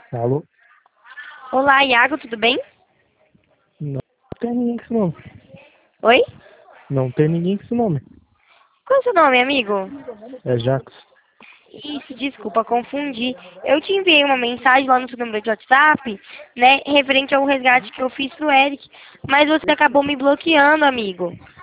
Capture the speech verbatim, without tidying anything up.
Alô? Olá, Iago, tudo bem? Não tem ninguém com esse nome. Oi? Não tem ninguém com esse nome. Qual é o seu nome, amigo? É Jax. Isso, desculpa, confundi. Eu te enviei uma mensagem lá no seu número de WhatsApp, né, referente ao resgate que eu fiz pro Eric, mas você acabou me bloqueando, amigo.